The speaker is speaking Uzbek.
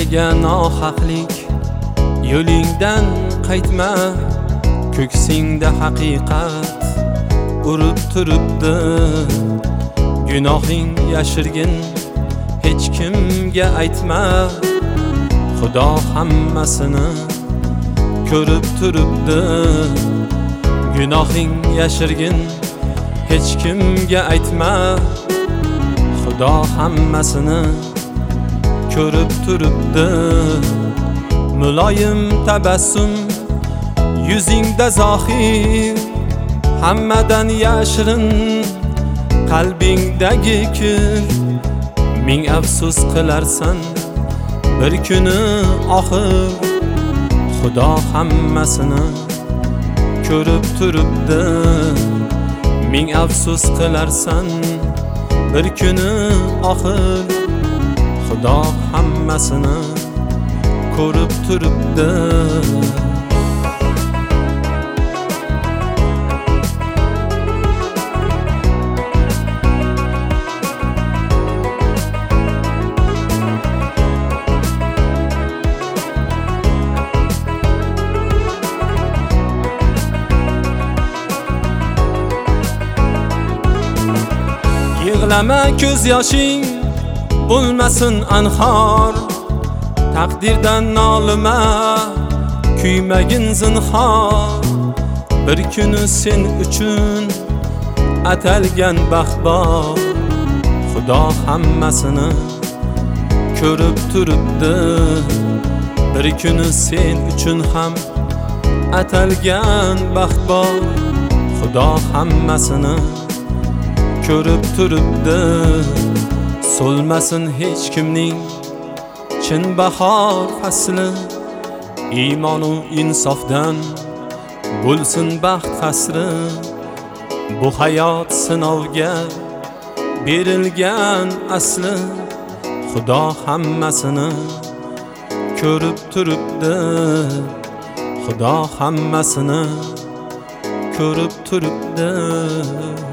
eliga nohaqlik, yo'lingdan qaytma, ko'ksingda haqiqat urib turibdi. Gunohing yashirgin, hech kimga aytma, Xudo hammasini ko'rib turibdi. Gunohing yashirgin, hech kimga aytma, Xudo hammasini ko'rib turibdi. Muloyim tabassum yuzingda zohir, hammadan yashirin qalbingdagi kir. Ming afsus qilarsan bir kuni oxir, Xudo hammasini ko'rib turibdi. Ming afsus qilarsan bir kuni oxir, Xudo hammasini ko'rib turibdi. Yig'lama ko'z yoshing bo'lmasin anhor, taqdirdan nolima, kuymagin zinhor. Bir kuni sen uchun atalgan baxt bor, Xudo hammasini ko'rib turibdi. Bir kuni sen uchun ham atalgan baxt bor, Xudo hammasini ko'rib turibdi. So'lmasin hech kimning chin bahor fasli, iymonu insofdan bo'lsin baxt qasri. Bu hayot sinovga berilgan asli, Xudo hammasini ko'rib turibdi. Xudo hammasini ko'rib turibdi.